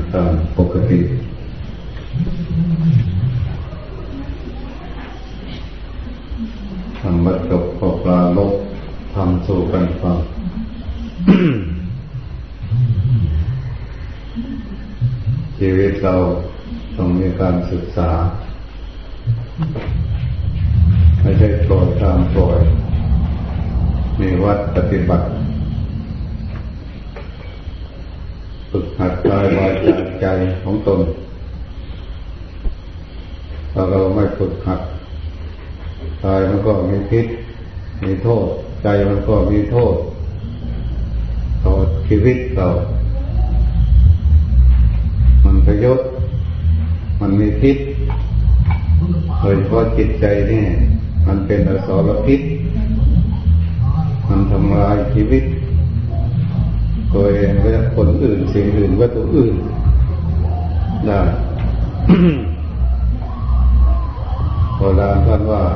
ตามปกติทำบัดจบก็ปลาลบทำสู่กันฟัง ชีวิตเราต้องมีการศึกษาไม่ใช่ปล่อยตามปล่อยมีวัดปฏิบัติฝึกหัดกายวาจาใจของตนถ้าเราไม่ฝึกหัดกายมันก็มีพิษมีโทษใจมันก็มีโทษต่อชีวิตเรามันประโยชน์มันมีพิษโดยเฉพาะจิตใจนี่มันเป็นอสรพิษมันทำลายชีวิตตัวเองและคนอื่นสิ่งอื่นวัตถุอื่นได้ โบราณท่านว่า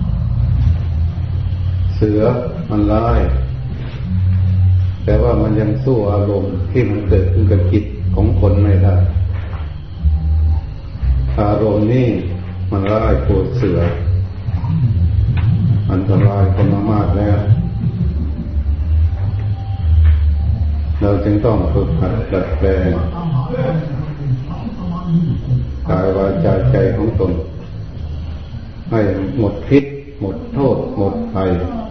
เสือมันร้ายแต่ว่ามันยังสู้อารมณ์ที่มันเกิดขึ้นกับจิตของคนไม่ได้อารมณ์นี่มันร้ายกว่าเสือมันทำลายคนมากแล้วเราจึงต้องฝึกหัดดัดแปลงกายวาจาใจของตนให้หมดพิษหมดโทษหมดภัย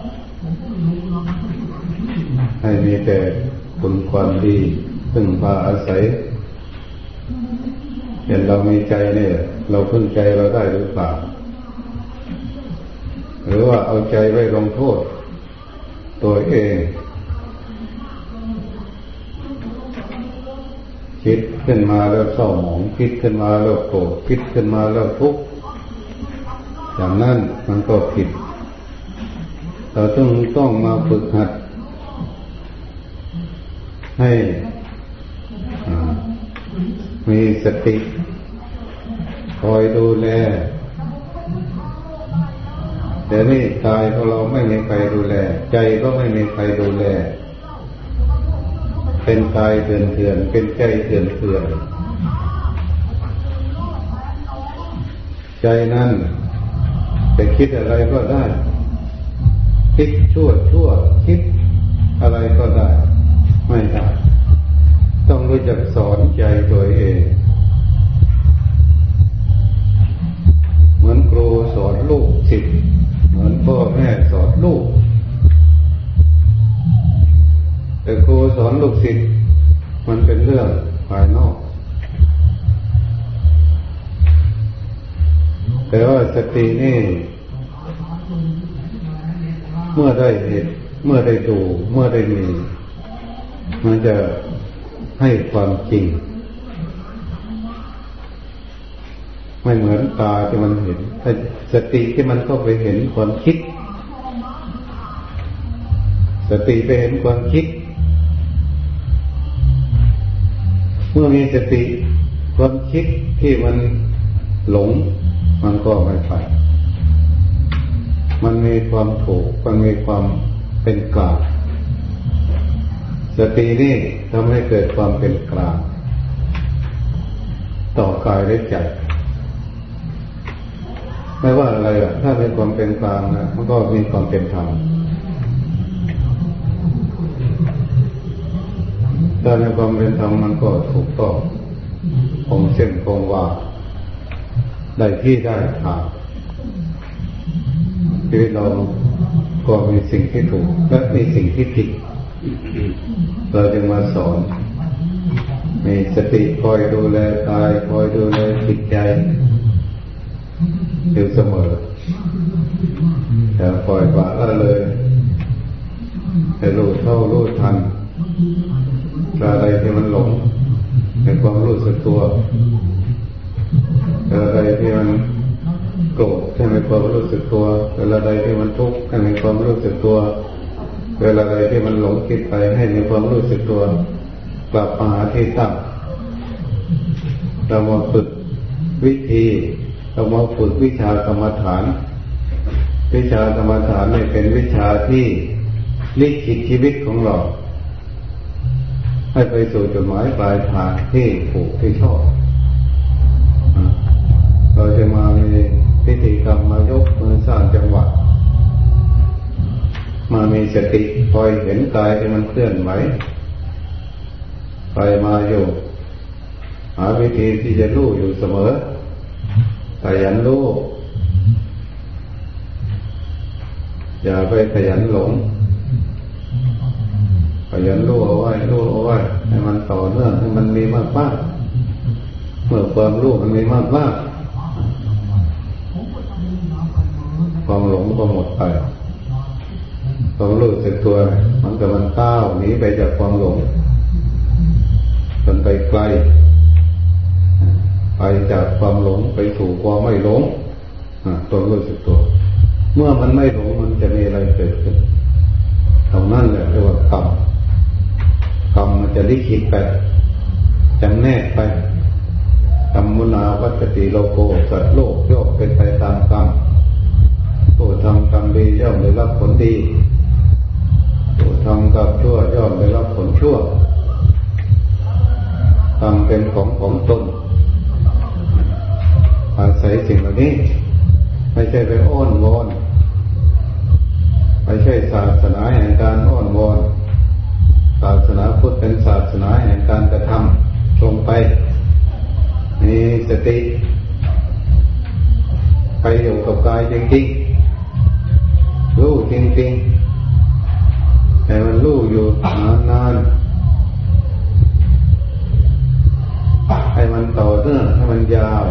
ให้มีแต่คุณความดีพึ่งพาอาศัยเห็นเรามีใจเนี่ยเราพึ่งใจเราได้หรือเปล่าหรือว่าเอาใจไว้ลงโทษตัวเองคิดขึ้นมาแล้วเศร้าหมองคิดขึ้นมาแล้วโกรธคิดขึ้นมาแล้วทุกข์อย่างนั้นมันก็ผิดเราต้องมาฝึกหัดให้มีสติคอยดูแลแต่นี่กายของเราไม่มีใครดูแลใจก็ไม่มีใครดูแลเป็นกายเถื่อนเป็นใจเถื่อนใจนั้นจะคิดอะไรก็ได้คิดชั่วคิดอะไรก็ได้ไม่ได้ต้องรู้จักสอนใจตัวเองเหมือนครูสอนลูกศิษย์เหมือนพ่อแม่สอนลูกแต่ครูสอนลูกศิษย์มันเป็นเรื่องภายนอกแต่ว่าสตินี่เมื่อได้เห็นเมื่อได้ดูเมื่อได้มีมันจะให้ความจริงไม่เหมือนตาที่มันเห็นแต่สติที่มันเข้าไปเห็นความคิดสติไปเห็นความคิดเมื่อมีสติความคิดที่มันหลงมันก็ไม่ไปมันมีความถูกมันมีความเป็นกลางสตินี่ทำให้เกิดความเป็นกลางต่อกายและใจไม่ว่าอะไรถ้าเป็นความเป็นกลางนะมันก็มีความเป็นธรรมถ้าในความเป็นธรรมมันก็ถูกต้องคงเส้นคงวาได้ที่ได้ทางชีวิตเราก็มีสิ่งที่ถูกและมีสิ่งที่ผิดเราจึงมาสอนมีสติคอยดูแลกายคอยดูแลจิตใจอยู่เสมอแต่ปล่อยปละละเลยให้รู้เท่ารู้ทันอะไรที่มันหลงในความรู้สึกตัวอะไรที่มันโกรธให้มีความรู้สึกตัวเวลาใดที่มันทุกข์ให้มีความรู้สึกตัวเวลาใดที่มันหลงคิดไปให้มีความรู้สึกตัวกลับมาหาที่ตั้งเรามาฝึกวิธีเรามาฝึกวิชากรรมฐานวิชากรรมฐานนี่เป็นวิชาที่ลิขิตชีวิตของเราให้ไปสู่จุดหมายปลายทางที่ถูกที่ชอบเราจะมามีพิธีกรรมมายกมือสร้างจังหวะมามีสติคอยเห็นกายที่มันเคลื่อนไหวไปมาอยู่หาวิธีที่จะรู้อยู่เสมอขยันรู้อย่าไปขยันหลงขยันรู้เอาไว้ให้มันต่อเนื่องให้มันมีมากเมื่อความรู้มันมีมากความหลงก็หมดไปความรู้สึกตัวมันก็มันก้าวหนีไปจากความหลงจนไปไกลไปจากความหลงไปสู่ความไม่หลงตัวรู้สึกตัวเมื่อมันไม่หลงมันจะมีอะไรเกิดขึ้นเท่านั้นแหละเรียกว่ากรรมมันจะลิขิตไปจำแนกไปกรรมุนาวัตติโลโกสัตว์โลกย่อมเป็นไปตามกรรมผู้ทำกรรมดีย่อมได้รับผลดีผู้ทำกรรมชั่วย่อมได้รับผลชั่วกรรมเป็นของตนอาศัยสิ่งเหล่านี้ไม่ใช่ไปอ้อนวอนไม่ใช่ศาสนาแห่งการอ้อนวอนศาสนาพุทธเป็นศาสนาแห่งการกระทำลงไปมีสติไปอยู่กับกายจริงๆรู้จริงๆแต่มันรู้อยู่นานๆให้มันต่อเนื่องให้มันยาว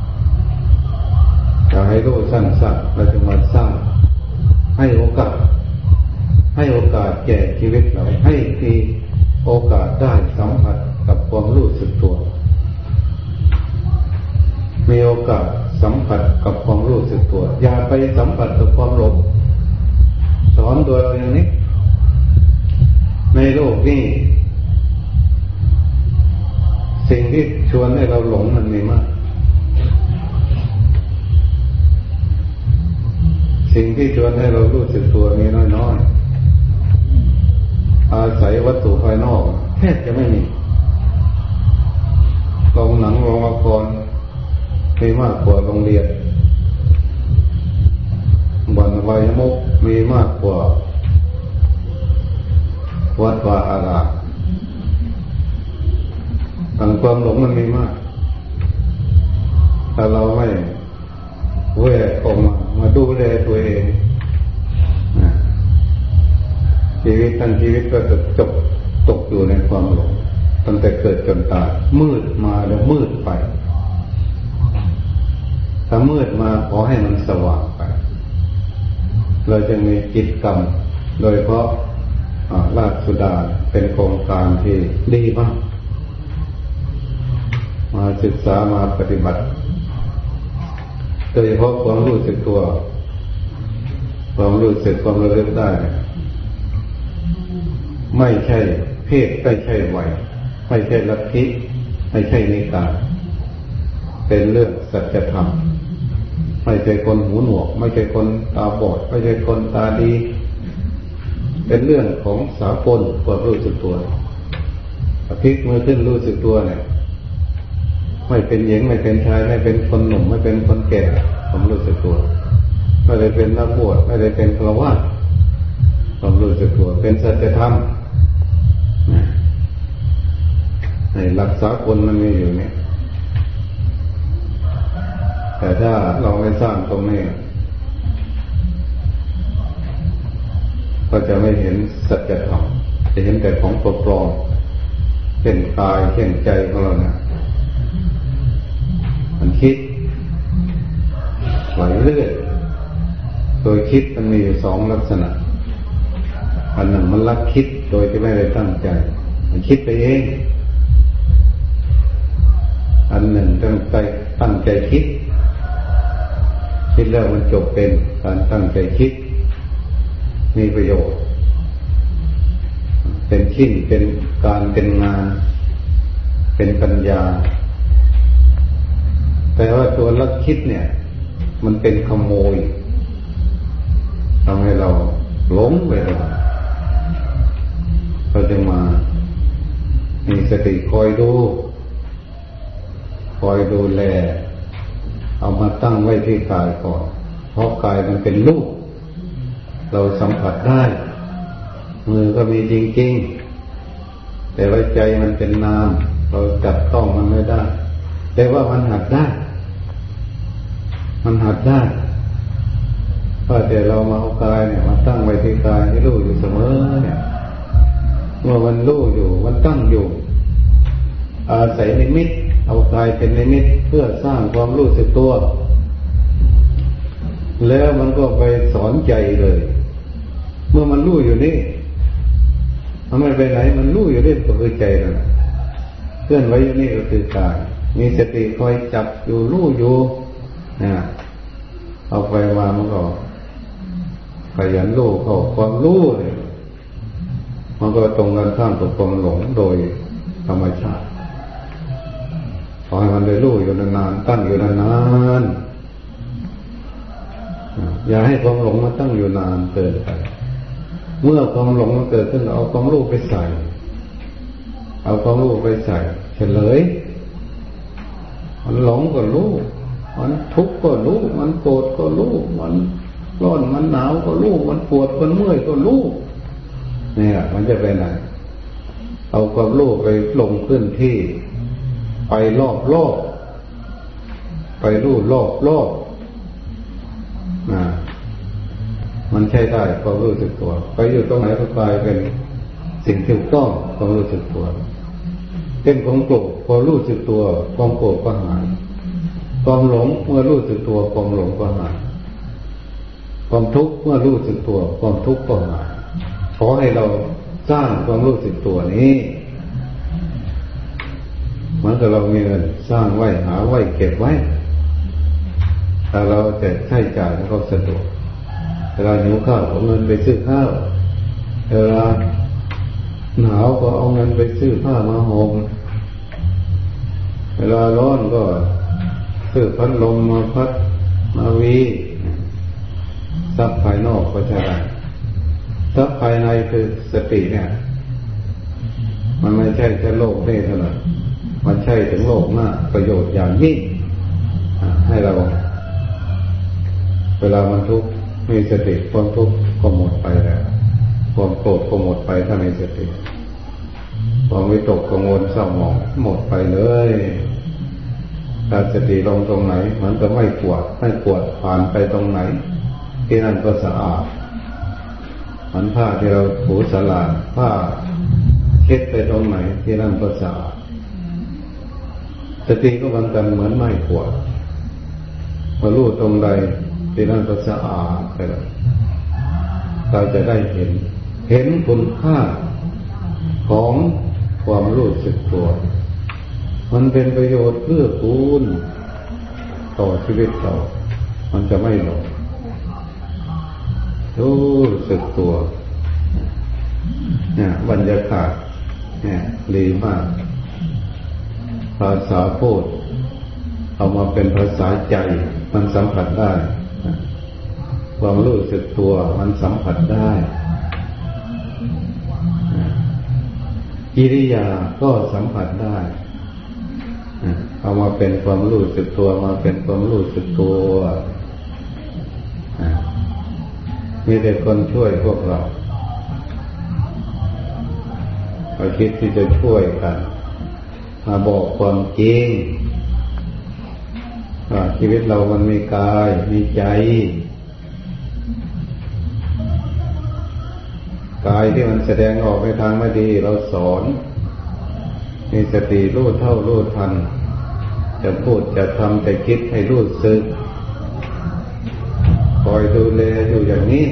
อย่าให้รู้สั้นๆเราจะมาสร้างให้โอกาสแก่ชีวิตเราให้มีโอกาสได้สัมผัสกับความรู้สึกตัวมีโอกาสสัมผัสกับความรู้สึกตัวอย่าไปสัมผัสกับความหลงสอนตัวเราอย่างนี้ในโลกนี้สิ่งที่ชวนให้เราหลงมันมีมากสิ่งที่ชวนให้เรารู้สึกตัวมีน้อยๆอาศัยวัตถุภายนอกแทบจะไม่มีโรงหนังโรงละครมีมากกว่าโรงเรียนบ่อนวัยมุกมีมากกว่าวัดวาอารามต่างความหลงมันมีมากถ้าเราไม่แวกออกมาดูแลตัวเองชีวิตทั้งชีวิตก็จะตกอยู่ในความหลงตั้งแต่เกิดจนตายมืดมาแล้วมืดไปถ้ามืดมาขอให้มันสว่างไปเราจะมีกิจกรรมโดยเฉพาะราชสุดาเป็นโครงการที่ดีมากมาศึกษามาปฏิบัติโดยเฉพาะความรู้สึกตัวความรู้สึกความระลึกได้ไม่ใช่เพศไม่ใช่วัยไม่ใช่ลัทธิไม่ใช่นิกายเป็นเรื่องสัจธรรมไม่ใช่คนหูหนวกไม่ใช่คนตาบอดไม่ใช่คนตาดีเป็นเรื่องของสากลความรู้สึกตัวพลิกมือขึ้นรู้สึกตัวเนี่ยไม่เป็นหญิงไม่เป็นชายไม่เป็นคนหนุ่มไม่เป็นคนแก่ความรู้สึกตัวไม่ได้เป็นนักบวชไม่ได้เป็นฆราวาสความรู้สึกตัวเป็นสัจธรรมในหลักสากลมันมีอยู่เนี่ยแต่ถ้าเราไม่สร้างตรงนี้ก็จะไม่เห็นสัจธรรมจะเห็นแต่ของปลอมเช่นกายเช่นใจของเราเนี่ยมันคิดไหลเรื่อยโดยคิดมันมีอยู่สองลักษณะอันหนึ่งมันลักคิดโดยที่ไม่ได้ตั้งใจมันคิดไปเองอันหนึ่งตั้งใจคิดแล้วมันจบเป็นการตั้งใจคิดมีประโยชน์เป็นชิ้นเป็นการเป็นงานเป็นปัญญาแต่ว่าตัวลักคิดเนี่ยมันเป็นขโมยทำให้เราหลงไปเราจะมามีสติคอยดูแลเอามาตั้งไว้ที่กายก่อนเพราะกายมันเป็นรูปเราสัมผัสได้มือก็มีจริงๆแต่ว่าใจมันเป็นนามเราจับต้องมันไม่ได้แต่ว่ามันหัดได้เพราะแต่เรามาเอากายเนี่ยมาตั้งไว้ที่กายให้รู้อยู่เสมอเนี่ยเมื่อมันรู้อยู่มันตั้งอยู่อาศัยนิมิตเอากายเป็นนิมิตเพื่อสร้างความรู้สึกตัวแล้วมันก็ไปสอนใจเลยเมื่อมันรู้อยู่นี่มันไม่ไปไหนมันรู้อยู่นี่ก็คือใจนั่นแหละเคลื่อนไหวอยู่นี่ก็คือกายมีสติคอยจับอยู่รู้อยู่นะเอาไปมามันก็ขยันรู้เข้าความรู้เลยมันก็ตรงกันข้ามกับความหลงโดยธรรมชาติขอให้มันได้รู้อยู่นานๆตั้งอยู่นานๆอย่าให้ความหลงมันตั้งอยู่นานเกินไปเมื่อความหลงมันเกิดขึ้นเอาความรู้ไปใส่เฉลยมันหลงก็รู้มันทุกข์ก็รู้มันโกรธก็รู้มันร้อนมันหนาวก็รู้มันปวดมันเมื่อยก็รู้เนี่ยมันจะไปไหนเอาความรู้ไปลงพื้นที่ไปรอบไปรู้รอบมันใช่ได้ความรู้สึกตัวไปอยู่ตรงไหนก็กลายเป็นสิ่งที่ถูกต้องความรู้สึกตัวเป็นความโกรธพอรู้สึกตัวความโกรธก็หายความหลงเมื่อรู้สึกตัวความหลงก็หายความทุกข์เมื่อรู้สึกตัวความทุกข์ก็หายขอให้เราสร้างความรู้สึกตัวนี้เหมือนกับเรามีเงินสร้างไว้หาไว้เก็บไว้ถ้าเราจะใช้จ่ายก็สะดวกเวลาหิวข้าวเอาเงินไปซื้อข้าวเวลาหนาวก็เอาเงินไปซื้อผ้ามาห่มเวลาร้อนก็ซื้อพัดลมมาพัดมาวีทรัพย์ภายนอกก็ใช่ได้ทรัพย์ภายในคือสติเนี่ยมันไม่ใช่แค่โลกนี้เท่านั้นมันใช่ถึงโลกหน้าประโยชน์อย่างยิ่งให้เราเวลามันทุกข์มีสติความทุกข์ก็หมดไปแล้วความโกรธก็หมดไปถ้ามีสติความวิตกกังวลเศร้าหมองหมดไปเลยถ้าสติลงตรงไหนมันก็ไม่กวาดผ่านไปตรงไหนที่นั่นก็สะอาดมันผ้าที่เราถูสลาดผ้าเช็ดไปตรงไหนที่นั่นก็สะอาดสติก็เหมือนกันเหมือนไม้กวาดมาลู่ตรงใดที่นั่นก็สะอาดไปเลยเราจะได้เห็นคุณค่าของความรู้สึกตัวมันเป็นประโยชน์เพื่อกูลต่อชีวิตเรามันจะไม่หลงรู้สึกตัวเนี่ยบรรยากาศเนี่ยดีมากภาษาพูดเอามาเป็นภาษาใจมันสัมผัสได้ความรู้สึกตัวมันสัมผัสได้กิริยาก็สัมผัสได้เอามาเป็นความรู้สึกตัวมาเป็นความรู้สึกตัวมีแต่คนช่วยพวกเราคิดที่จะช่วยกันมาบอกความจริงว่าชีวิตเรามันมีกายมีใจกายที่มันแสดงออกในทางไม่ดีเราสอนมีสติรู้เท่ารู้ทันจะพูดจะทำจะคิดให้รู้สึกคอยดูแลอยู่อย่างนี้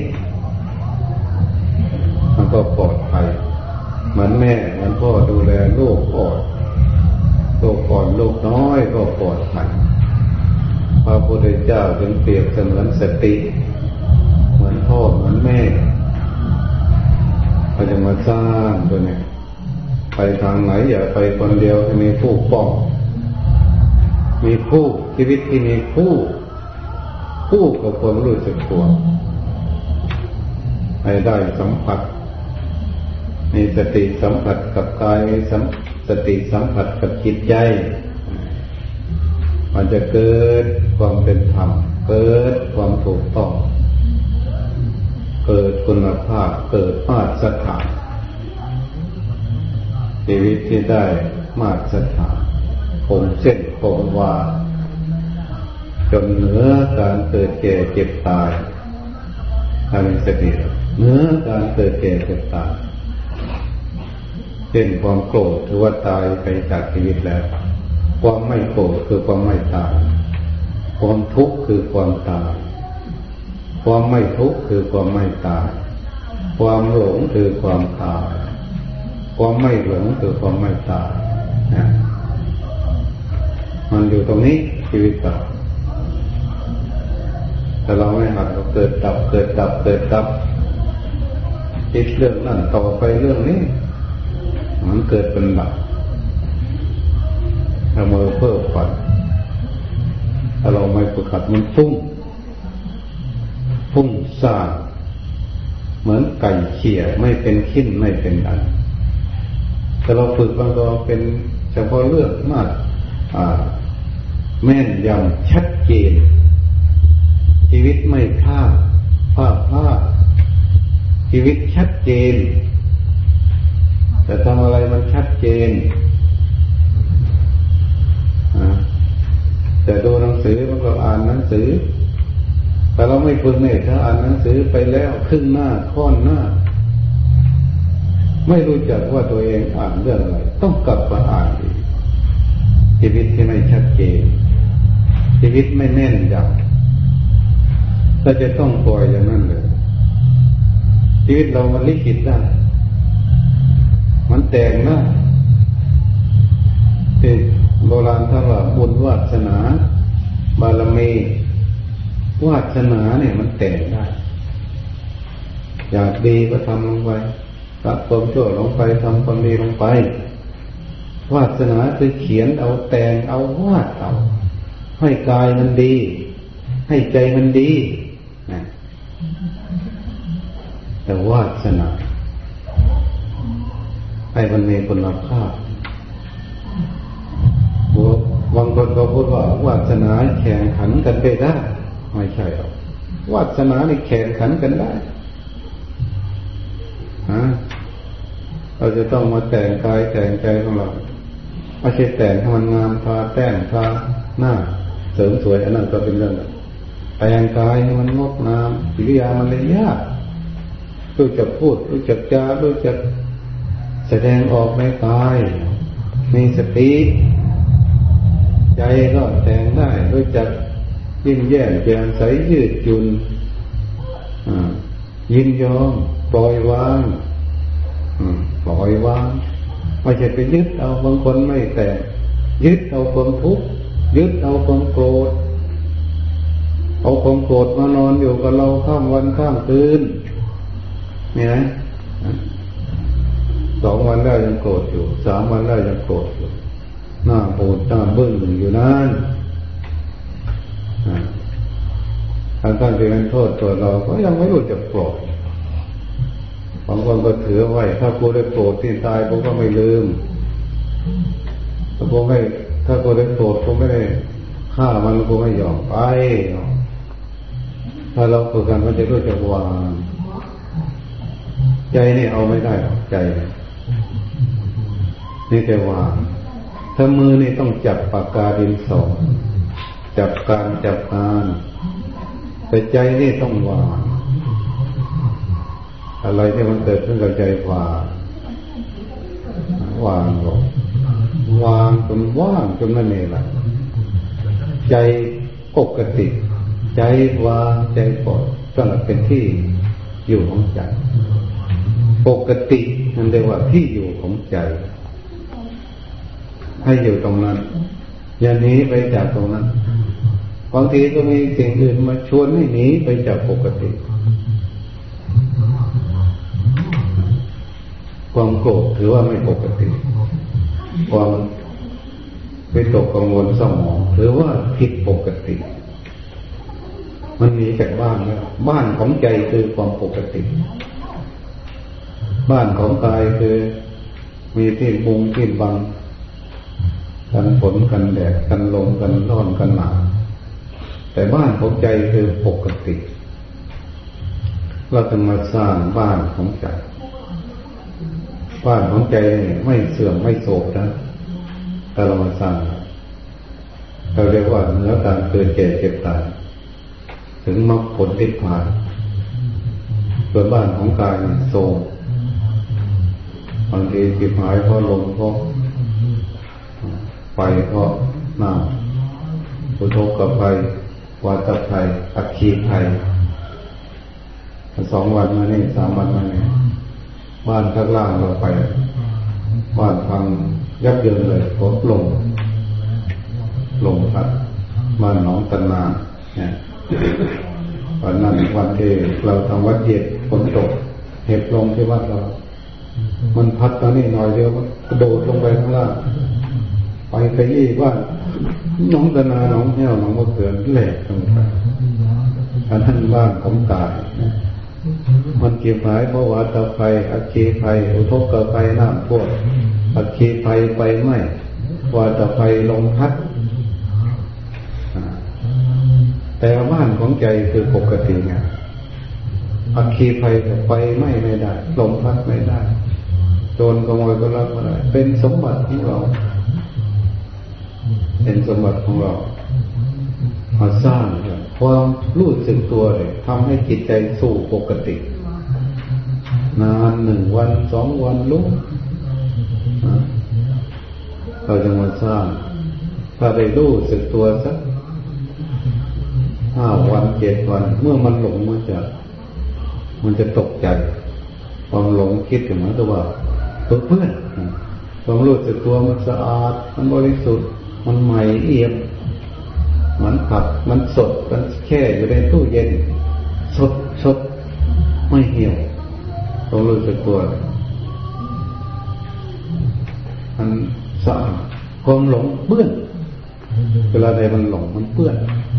มันก็ปลอดภัยเหมือนแม่เหมือนพ่อดูแลลูกอ่อนลูกน้อยก็ปลอดภัยพระพุทธเจ้าจึงเปรียบเสมือนสติเหมือนพ่อเหมือนแม่เราจะมาสร้างตัวนี้ไปทางไหนอย่าไปคนเดียวให้มีผู้ป้องมีผู้ชีวิตที่มีผู้กับความรู้สึกตัวให้ได้สัมผัสมีสติสัมผัสกับกายมีสสติสัมผัสกับจิตใจมันจะเกิดความเป็นธรรมเกิดความถูกต้องเกิดคุณภาพเกิดมาตรฐานชีวิตที่ได้มาตรฐานคงเส้นคงวาจนเหนือการเกิดแก่เจ็บตายถ้ามีสติเหนือการเกิดแก่เจ็บตายเช่นความโกรธถือว่าตายไปจากชีวิตแล้วความไม่โกรธคือความไม่ตายความทุกข์คือความตายความไม่ทุกข์คือความไม่ตายความหลงคือความตายความไม่หลงคือความไม่ตายมันอยู่ตรงนี้ชีวิตเราแต่เราไม่หัดเราเกิดดับเกิดดับเกิดดับคิดเรื่องนั้นต่อไปเรื่องนี้มันเกิดเป็นดับถ้ามือเพ้อฝันถ้าเราไม่ฝึกหัดมันฟุ้งซ่านเหมือนไก่เขี่ยไม่เป็นขี้นไม่เป็นอันแต่เราฝึกมันก็เป็นเฉพาะเรื่องมากแม่นยำชัดเจนชีวิตไม่พลาดชีวิตชัดเจนแต่ทำอะไรมันชัดเจนแต่ดูหนังสือมันก็อ่านหนังสือแต่เราไม่ฝึกเนี่ยถ้าอ่านหนังสือไปแล้วครึ่งหน้าค่อนหน้าไม่รู้จักว่าตัวเองอ่านเรื่องอะไรต้องกลับมาอ่านอีกชีวิตที่ไม่ชัดเจนชีวิตไม่แน่นยำเราจะต้องปล่อยอย่างนั้นเลยชีวิตเรามันลิขิตได้มันแต่งได้ที่โบราณท่านว่าบุญวาสนาบารมีวาสนาเนี่ยมันแต่งได้อยากดีก็ทำลงไปตัดความชั่วลงไปทำความดีลงไปวาสนาคือเขียนเอาแต่งเอาวาดเอาให้กายมันดีให้ใจมันดีนะแต่วาสนาให้มันมีคุณภาพบางคนก็พูดว่าวาสนาแข่งขันกันได้ไม่ใช่หรอกวาสนานี่แข่งขันกันได้เราจะต้องมาแต่งกายแต่งใจของเราไม่ใช่แต่งให้มันงามทาแต้มทาหน้าเสริมสวยอันนั้นก็เป็นเรื่องแต่งกายให้มันงดงามกิริยามันเลยยากรู้จักพูดรู้จักจารู้จักแสดงออกในกายมีสติใจก็แต่งได้รู้จักยิ้มแย้มแจ่มใสยืดหยุ่นยินยอมปล่อยวางไม่ใช่ไปยึดเอาบางคนไม่แต่ยึดเอาความทุกข์ยึดเอาความโกรธเอาความโกรธมานอนอยู่กับเราข้ามวันข้ามคืนนี่นะ2 วันได้ยังโกรธอยู่3 วันได้ยังโกรธอยู่หน้าบูดหน้าบึ้งอยู่นั่นท่านที่เป็นโทษตัวเราก็ยังไม่รู้จักโกรธบางคนก็ถือไว้ถ้ากูได้โกรธที่ตายกูก็ไม่ลืมถ้ากูได้โกรธกูไม่ได้ฆ่ามันกูไม่ยอมไปถ้าเราฝึกกันมันจะรู้จักวางใจนี่เอาไม่ได้หรอกใจนี่แต่วางถ้ามือนี่ต้องจับปากกาดินสอจับการจับงานแต่ใจนี่ต้องวางอะไรที่มันเกิดขึ้นกับใจวางหรอกวางจนว่างจนนั่นเองแหละใจปกติใจวางใจปล่อยก็เป็นที่อยู่ของใจปกตินั่นเรียกว่าที่อยู่ของใจให้อยู่ตรงนั้นอย่าหนีไปจากตรงนั้นบางทีก็มีสิ่งอื่นมาชวนให้หนีไปจากปกติความโกรธถือว่าไม่ปกติความวิตกกังวลเศร้าหมองถือว่าผิดปกติมันหนีจากบ้านแล้วบ้านของใจคือความปกติบ้านของกายคือมีที่มุงที่บังกันฝนกันแดดกันลมกันร้อนกันหนาวแต่บ้านของใจคือปกติเราจะมาสร้างบ้านของใจบ้านของใจไม่เสื่อมไม่โทรมนะแต่เรามาสร้างเราเรียกว่าเนื้อการเกิดแก่เจ็บตายถึงมรรคผลนิพพานส่วนบ้านของกายโทรมบางทีจิตหายเพราะลมเพราะไฟเพราะน้ำอุทกภัยวาตภัยอัคคีภัย2 วันมานี่3 วันมานี่บ้านข้างล่างเราไปบ้านพังยับเยินเลยเพราะลมพัดบ้านหนองตะนาเนี่ยวันนั้นวันที่เราทำวัดเย็นฝนตกเห็บลงที่วัดเรามันพัดตอนนี้หน่อยเดียวกระโดดลงไปข้างล่างไปขยี้บ้านหนองตะนาหนองแห้วหนองมะเขือแหลกทั้งหมดอันนั้นบ้านของตายมันเกี่ยวหายเพราะว่าตะไฟอัคคีภัยอุทกภัยน้ำท่วมอัคคีภัยไฟไหม้วาตะไฟลมพัดแต่บ้านของใจคือปกติไงอัคคีภัยไฟไหม้ไม่ได้ลมพัดไม่ได้โจรขโมยก็ลักไม่ได้เป็นสมบัติของเราเป็นสมบัติของเรามาสร้างความรู้สึกตัวเลยทำให้จิตใจสู่ปกตินาน1 วัน 2 วันลุกเราจะมาสร้างถ้าได้รู้สึกตัวสัก5 วัน 7 วันเมื่อมันหลงมันจะตกใจความหลงคิดถึงมันตัวว่าเพื่อนความรู้สึกตัวมันสะอาดมันบริสุทธิ์มันใหม่เอี่ยมมันผักมันสดมันแช่อยู่ในตู้เย็นสดไม่เหี่ยวต้องรู้สึกตัวมันสะอาดความหลงเปื้อนเวลาใดมันหลงมันเปื้อน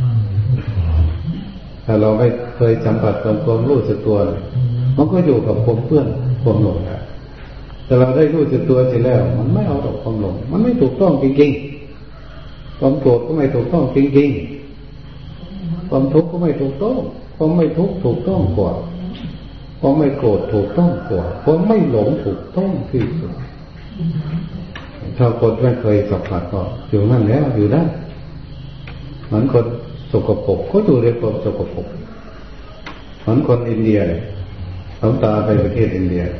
แต่เราไม่เคยสัมผัสกับความรู้สึกตัวมันก็อยู่กับความเปื้อนความหลงแต่เราได้รู้สึกตัวเสร็จแล้วมันไม่เอาดอกความหลงมันไม่ถูกต้องจริงๆความโกรธก็ไม่ถูกต้องจริงๆความทุกข์ก็ไม่ถูกต้องความไม่ทุกข์ถูกต้องกว่าความไม่โกรธถูกต้องกว่าความไม่หลงถูกต้องที่สุดถ้าคนไม่เคยสัมผัสก็อยู่นั่นแล้วอยู่ได้เหมือนคนสกปรกก็อยู่ในความสกปรกเหมือนคนอินเดียหลวงตาไปประเทศอินเดีย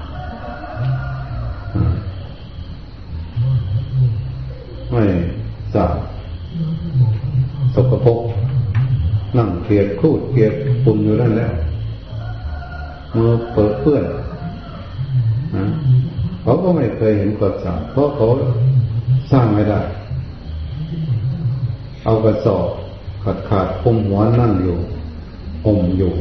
ไม่สะอาดสกปรกนั่งเปียกครูดเปียกปุ่นอยู่นั่นแล้วมือเปิดเปื้อนเขาก็ไม่เคยเห็นความสะอาดเพราะเขาสร้างไม่ได้เอากระสอบขาดคุมหัวนั่งอยู่อมอยู่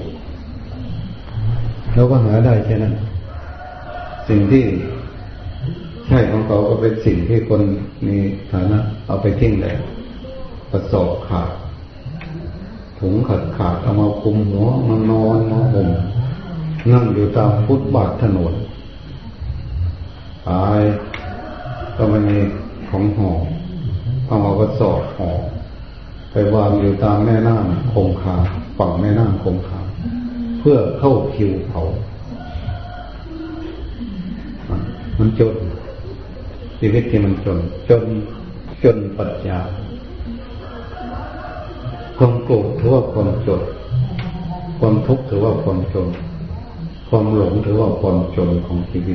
แล้วก็หาได้แค่นั้นสิ่งที่ใช่ของเขาก็เป็นสิ่งที่คนมีฐานะเอาไปทิ้งเลยกระสอบขาดถุงขาดเอามาคุมหัวมานอนมาห่มนั่งอยู่ตามฟุตบาทถนนตายก็ไม่มีของห่อเอากระสอบห่อไปวางอยู่ตามแม่น้ำคงคาฝั่งแม่น้ำคงคาเพื่อเข้าคิวเผามันจนชีวิตที่มันจนปัญญาความโกรธถือว่าความจนความทุกข์ถือว่าความจนความหลงถือว่าความจนของชีวิต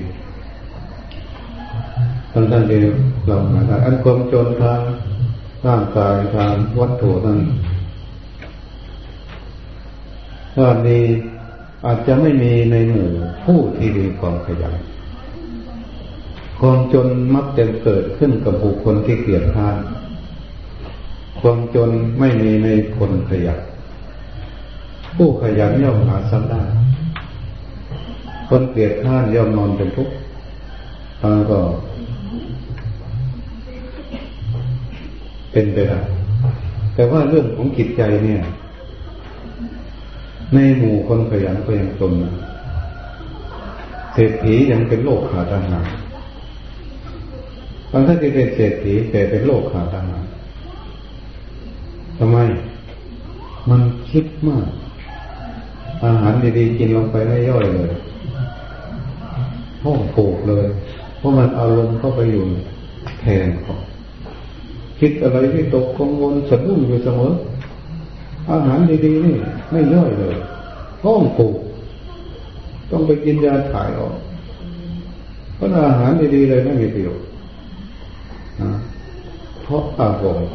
ทั้งที่เราหมายถึงอันความจนทางร่างกายทางวัตถุนั้นถ้ามีอาจจะไม่มีในหมู่ผู้ที่มีความขยันความจนมักจะเกิดขึ้นกับบุคคลที่เกียจคร้านความจนไม่มีในคนขยันผู้ขยันย่อมหาทรัพย์ได้คนเกียจคร้านย่อมนอนเป็นทุกข์แล้วก็เป็นไปได้แต่ว่าเรื่องของจิตใจเนี่ยในหมู่คนขยันก็ยังจนนะเศรษฐียังเป็นโรคขาดอาหารบางท่านที่เป็นเศรษฐีแต่เป็นโรคขาดอาหารทำไมมันคิดมากอาหารดีๆกินลงไปไม่ย่อยเลยห้องผูกเลยเพราะมันอารมณ์เข้าไปอยู่แทนเขาคิดอะไรที่ตกกังวลสะดุ้งอยู่เสมออาหารดีๆนี่ไม่ย่อยเลยห้องผูกต้องไปกินยาถ่ายออกเพราะอาหารดีๆเลยไม่มีประโยชน์เพราะอารมณ์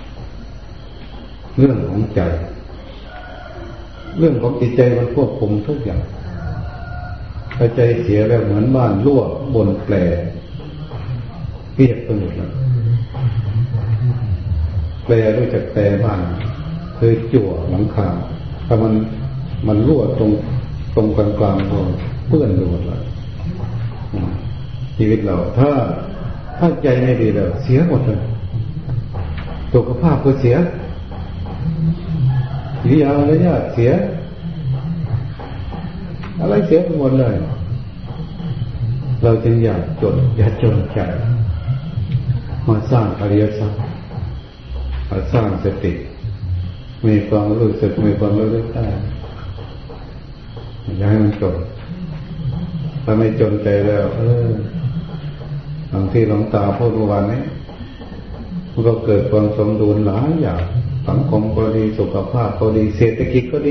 เรื่องของใจเรื่องของจิตใจมันควบคุมทุกอย่างถ้าใจเสียแล้วเหมือนบ้านรั่วบนแปรเปียกไปหมดแล้วแปรรู้จักแปรบ้านคือจั่วหลังคาถ้ามันรั่วตรงกลางๆก็เปื้อนไปหมดแล้วชีวิตเราถ้าใจไม่ดีแล้วเสียหมดเลยสุขภาพก็เสียวิญญาณญาติเสียอะไรเสียไปหมดเลยเราจึงอย่าจนใจมาสร้างอริยสัจมาสร้างสติมีความรู้สึกมีความรู้สึกได้อย่าให้มันจนถ้าไม่จนใจแล้วบางที่หลวงตาพูดเมื่อวานนี้มันก็เกิดความสมดุลหลายอย่างสังคมก็ดีสุขภาพก็ดีเศรษฐกิจก็ดี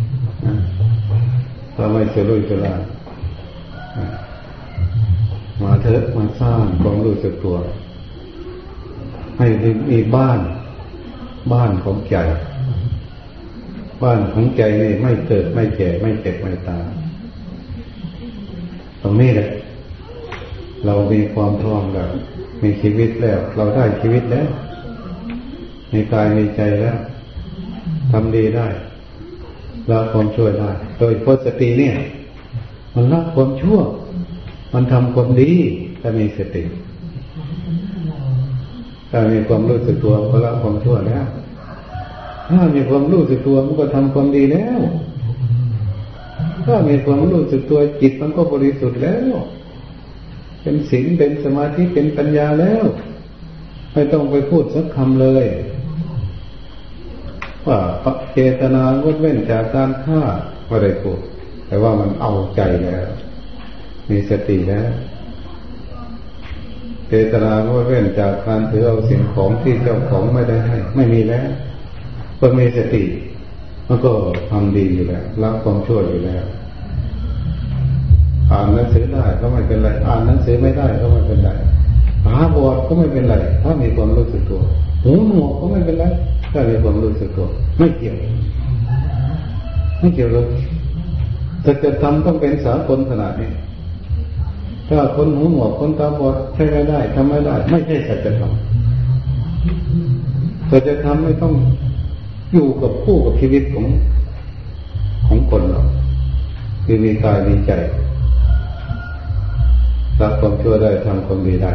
ถ้าไม่เฉลุยฉลาดมาเถอะมาสร้างความรู้สึกตัวให้มีบ้านของใจบ้านของใจนี่ไม่เกิดไม่แก่ไม่เจ็บไม่ตายตรงนี้แหละเรามีความพร้อมแล้วมีชีวิตแล้วเราได้ชีวิตแล้วมีกายมีใจแล้วทำดีได้ละความชั่วได้โดยสติเนี่ยมันละความชั่วมันทำความดีถ้ามีสติถ้ามีความรู้สึกตัวก็ละความชั่วแล้วถ้ามีความรู้สึกตัวมันก็ทำความดีแล้วถ้ามีความรู้สึกตัวจิตมันก็บริสุทธิ์แล้วเป็นศีลเป็นสมาธิเป็นปัญญาแล้วไม่ต้องไปพูดสักคำเลยว่าเจตนางดเว้นจากการฆ่าไม่ได้พูดแต่ว่ามันเอาใจแล้วมีสติแล้วเจตนางดเว้นจากการถือเอาสิ่งของที่เจ้าของไม่ได้ให้ไม่มีแล้วก็มีสติมันก็ทำดีอยู่แล้วละความชั่วอยู่แล้วอ่านหนังสือได้ก็ไม่เป็นไรอ่านหนังสือไม่ได้ก็ไม่เป็นไรตาบอดก็ไม่เป็นไรถ้ามีความรู้สึกตัวหูหนวกก็ไม่เป็นไรถ้ามีความรู้สึกตัวไม่เกี่ยวเลยแต่จะทำต้องเป็นสากลขนาดนี้ถ้าคนหูหนวกคนตาบอดใช้ไม่ได้ทำไม่ได้ไม่ใช่สัจธรรมสัจธรรมไม่ต้องอยู่กับคู่กับชีวิตของคนเราคือมีกายมีใจละความชั่วได้ทำความดีได้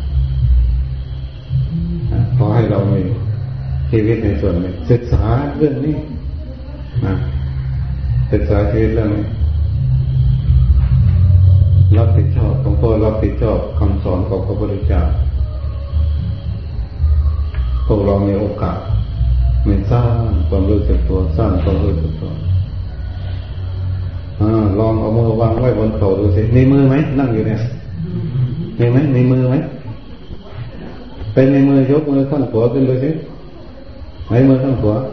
ขอให้เรามีชีวิตในส่วนนี้ศึกษาเรื่องนี้ศึกษาชีวิตเรื่องนี้รับผิดชอบหลวงพ่อรับผิดชอบคำสอนของพระพุทธเจ้าพวกเรามีโอกาสไม่สร้างความรู้สึกตัวสร้างความรู้สึกตัวลองเอามือวางไว้บนเข่าดูสิมีมือไหมนั่งอยู่เนี่ยมีไหมมีมือไหมเป็นในมือยกมือข้างขวาขึ้นดูสิไหนมือข้างขวา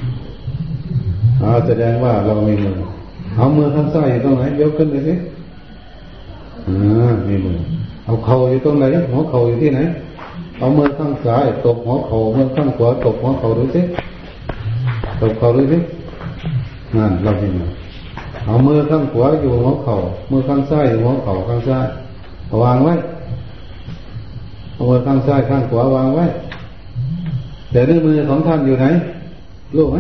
แสดงว่าเรามีมือเอามือข้างซ้ายอยู่ตรงไหนยกขึ้นดูสิมีมือเอาเข่าอยู่ตรงไหนหัวเข่าอยู่ที่ไหนเอามือข้างซ้ายตบหัวเข่ามือข้างขวาตบหัวเข่าดูสิตบเข่าดูสินั่นเรามีมือเอามือข้างขวาอยู่หัวเข่ามือข้างซ้ายอยู่หัวเข่าข้างซ้ายวางไว้เอามือข้างซ้ายข้างขวาวางไว้แต่นิ้วมือของท่านอยู่ไหนรู้ไหม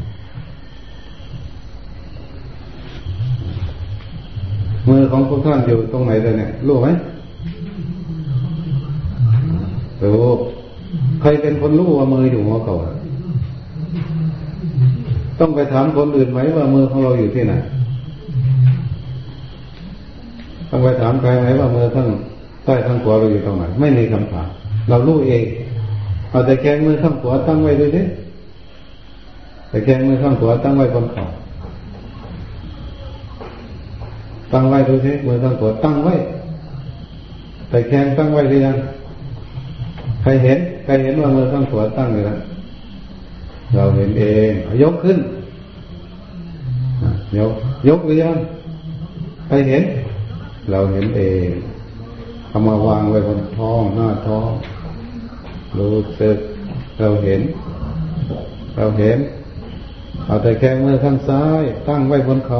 มือของพวกท่านอยู่ตรงไหนเลยเนี่ยรู้ไหมรู้ใครเป็นคนรู้ว่ามืออยู่หัวเข่าต้องไปถามคนอื่นไหมว่ามือของเราอยู่ที่ไหนต้องไปถามใครไหมว่ามือท่านใต้ข้างขวาเราอยู่ตรงไหนไม่มีคำถามเรารู้เองเอาแต่แขนมือข้างขวาตั้งไว้ดูดิแต่แขนมือข้างขวาตั้งไว้บนเข่าตั้งไว้ดูสิมือข้างขวาตั้งไว้แต่แขนตั้งไว้หรือยังใครเห็นว่ามือข้างขวาตั้งอยู่แล้วเราเห็นเองยกขึ้นยกหรือยังใครเห็นเราเห็นเองเอามาวางไว้บนท้องหน้าท้องรู้สึกเราเห็นเอาแต่แข้งมือข้างซ้ายตั้งไว้บนเขา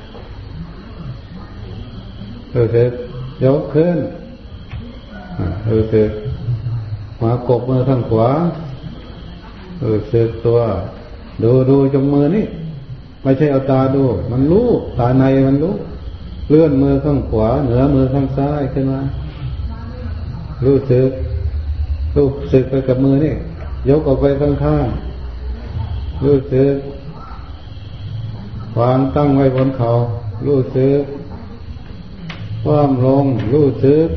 รู้สึกยกขึ้นรู้สึกมากบมือข้างขวารู้สึกตัวดูจงมือนี่ไม่ใช่เอาตาดูมันรู้ตาในมันรู้เลื่อนมือข้างขวาเหนือมือข้างซ้ายขึ้นมารู้สึกไปกับมือนี่ยกออกไปข้างๆรู้สึกวางตั้งไว้บนเขารู้สึกคว่ำลงรู้สึก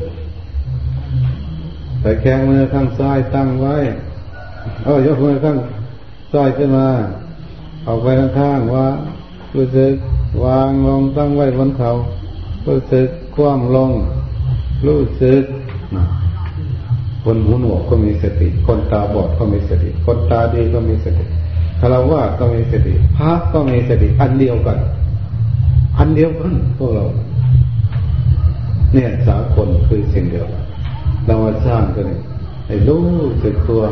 แต่แข้งมือข้างซ้ายตั้งไว้ยกมือข้างซ้ายขึ้นมาออกไปข้างๆว่ารู้สึกวางลงตั้งไว้บนเขารู้สึกคว่ำลงรู้สึกคนหูหนวกก็มีสติคนตาบอดก็มีสติคนตาดีก็มีสติฆราวาสก็มีสติพระก็มีสติอันเดียวกันพวกเราเนี่ยสากลคือสิ่งเดียวเรามาสร้างกันให้รู้สึกตัว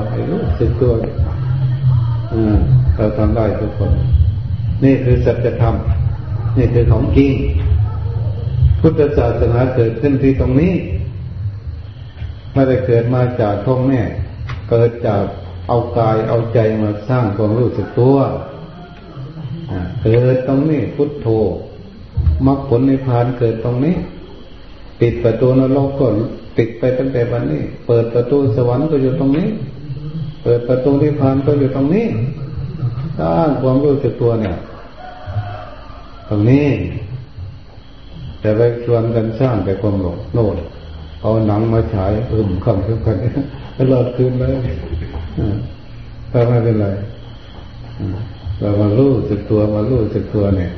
เราทำได้ทุกคนนี่คือสัจธรรมนี่คือของจริงพุทธศาสนาเกิดขึ้นที่ตรงนี้ไม่ได้เกิดมาจากท้องแม่เกิดจากเอากายเอาใจมาสร้างความรู้สึกตัวเกิดตรงนี้พุทโธมรรคผลนิพพานเกิดตรงนี้ปิดประตูนรกก็ปิดไปตั้งแต่วันนี้เปิดประตูสวรรค์ก็อยู่ตรงนี้เปิดประตูนิพพานก็อยู่ตรงนี้สร้างความรู้สึกตัวเนี่ยตรงนี้แต่ไปชวนกันสร้างแต่ความหลงโน่นเอาหนังมาฉายคำทุกคนตลอดคืนเลยแต่ไม่เป็นไรเรามารู้สึกตัวเนี่ย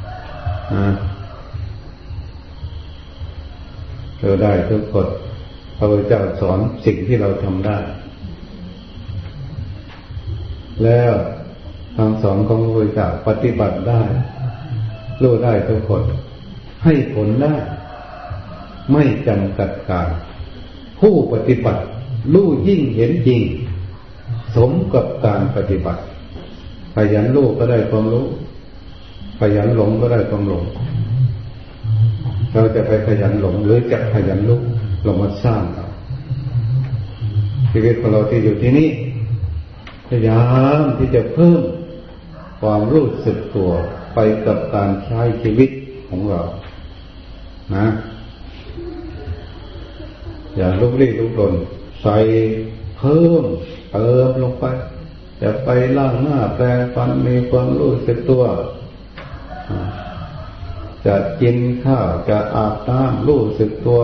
เราได้ทุกคนพระพุทธเจ้าสอนสิ่งที่เราทำได้แล้วคำสอนของพระพุทธเจ้าปฏิบัติได้รู้ได้ทุกคนให้ผลได้ไม่จำกัดการผู้ปฏิบัติรู้ยิ่งเห็นจริงสมกับการปฏิบัติขยันรู้ก็ได้ความรู้ขยันหลงก็ได้ความหลงเราจะไปขยันหลงหรือจะขยันรู้เรามาสร้างเอาชีวิตของเราที่อยู่ที่นี่พยายามที่จะเพิ่มความรู้สึกตัวไปกับการใช้ชีวิตของเรานะอย่าลุกลี้ลุกลนใส่เพิ่มเติมลงไปจะไปล้างหน้าแปรงฟันมีความรู้สึกตัวจะกินข้าวจะอาบน้ำรู้สึกตัว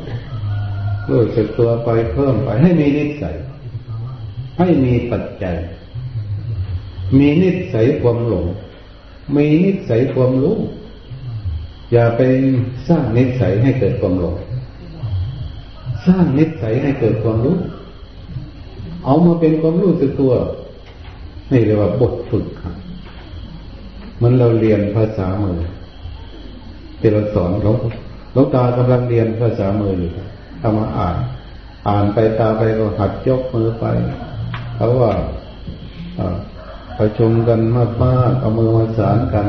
ไปเพิ่มไปให้มีนิสัยให้มีปัจจัยมีนิสัยความหลงมีนิสัยความรู้อย่าไปสร้างนิสัยให้เกิดความหลงสร้างนิสัยให้เกิดความรู้เอามาเป็นความรู้สึกตัวนี่เรียกว่าบทฝึกครับมันเราเรียนภาษามือที่เราสอนหลวงตากำลังเรียนภาษามืออยู่เอามาอ่านไปตาไปก็หัดยกมือไปเขาว่าประชุมกันมากๆเอามือมาสานกัน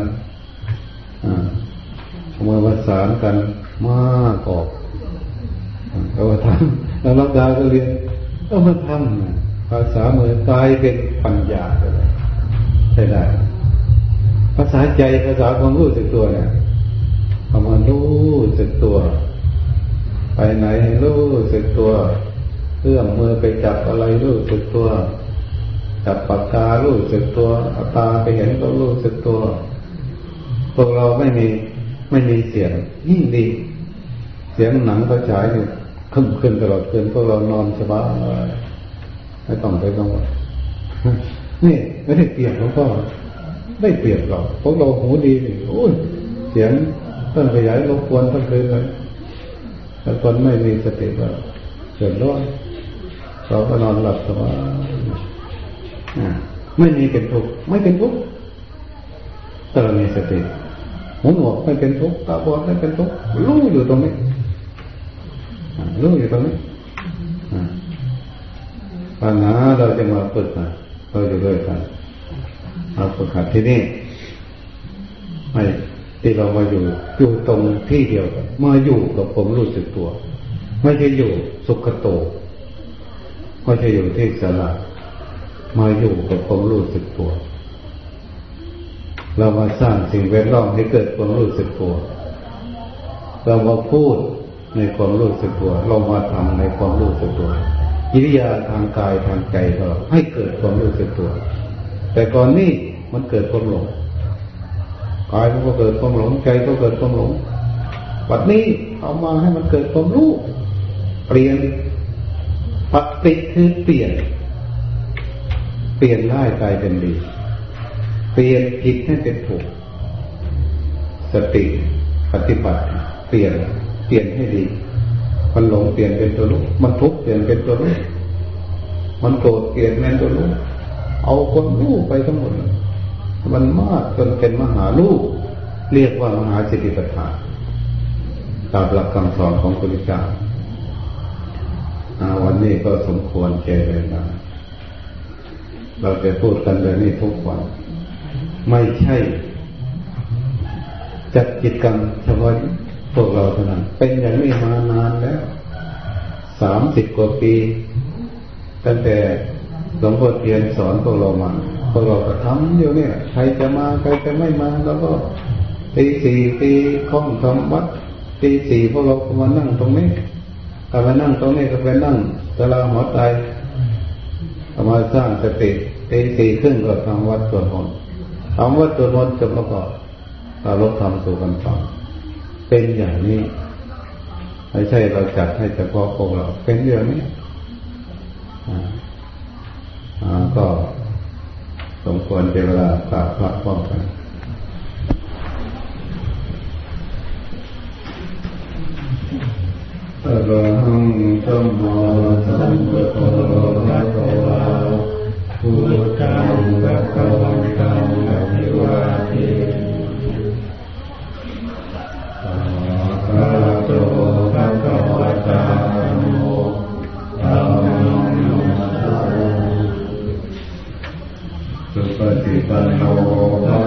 เอามือมาสานกันมากออกเราทำแล้วหลวงตาก็เรียนก็มาทำภาษามือกลายเป็นปัญญาเลยใช่ได้ภาษาใจภาษาความรู้สึกตัวเนี่ยเอามารู้สึกตัวไปไหนรู้สึกตัวเอื้อมมือไปจับอะไรรู้สึกตัวจับปากการู้สึกตัวตาไปเห็นก็รู้สึกตัวพวกเราไม่มีเสียงยิ่งดีเสียงหนังเขาฉายเนี่ยขึ้นตลอดคืนพวกเรานอนสบายไม่ต้องไปกังวลนี่ไม่ได้เปรียบหลวงพ่อได้เปรียบเราพวกเราหูดีนี่โอ้ยเสียงต้นขยายรบกวนทั้งคืนเลยแต่คนไม่มีสติก็เกิดร้อนเราก็นอนหลับสบายไม่มีเป็นทุกข์ไม่เป็นทุกข์ถ้าเรามีสติหูหนวกไม่เป็นทุกข์ตาบอดไม่เป็นทุกข์รู้อยู่ตรงนี้รู้อยู่ตรงนี้ปัญหาเราจะมาฝึกนะเราอยู่ด้วยกันมาฝึกหัดที่นี่ไม่ที่เรามาอยู่ตรงที่เดียวกันมาอยู่กับผมรู้สึกตัวไม่ใช่อยู่สุขโตไม่ใช่อยู่ที่ศาลามาอยู่กับผมรู้สึกตัวเรามาสร้างสิ่งแวดล้อมให้เกิดความรู้สึกตัวเรามาพูดในความรู้สึกตัวเรามาทำในความรู้สึกตัวกิริยาทางกายทางใจเราให้เกิดความรู้สึกตัวแต่ก่อนนี้มันเกิดความหลงกายก็เกิดความหลงใจก็เกิดความหลงปัจจุบันนี้เอามาให้มันเกิดความรู้เปลี่ยนปฏิคือเปลี่ยนร้ายกลายเป็นดีเปลี่ยนผิดให้เป็นถูกสติปฏิบัติเปลี่ยนให้ดีมันหลงเปลี่ยนเป็นตัวรู้มันทุกข์เปลี่ยนเป็นตัวรู้มันโกรธเปลี่ยนเป็นตัวรู้เอาความรู้ไปทั้งหมดมันมากจนเป็นมหารู้เรียกว่ามหาสติปัฏฐานตามหลักคำสอนของพระพุทธเจ้าวันนี้ก็สมควรแก่เวลาเราจะพูดกันแบบนี้ทุกวันไม่ใช่จัดกิจกรรมเฉพาะพวกเราเท่านั้นเป็นอย่างนี้มานานแล้ว30 กว่าปีตั้งแต่หลวงพ่อเทียนสอนพวกเรามาพวกเราก็ทำอยู่เนี่ยใครจะมาใครจะไม่มาแล้วก็ตี 4ตีข้องทำวัดตี 4พวกเราก็มานั่งตรงนี้ถ้ามานั่งตรงนี้ก็ไปนั่งศาลาหัวใจมาสร้างสติตี 4 ครึ่งก็ทำวัดสวดมนต์ทำวัดสวดมนต์จบแล้วก็เราทำสู่กันฟังเป็นอย่างนี้ไม่ใช่เราจัดให้เฉพาะพวกเราเป็นอย่างนี้ก็สมควรเวลากราบพระพร้อมกันอะระหังสัมมาสัมพุทโธภะคะวะพุทธังภะคะวันตังอะภิวาเทภะโตภะคะวะตาธัมโมธัมมังนัมสสะสุปฏิปันโนภะ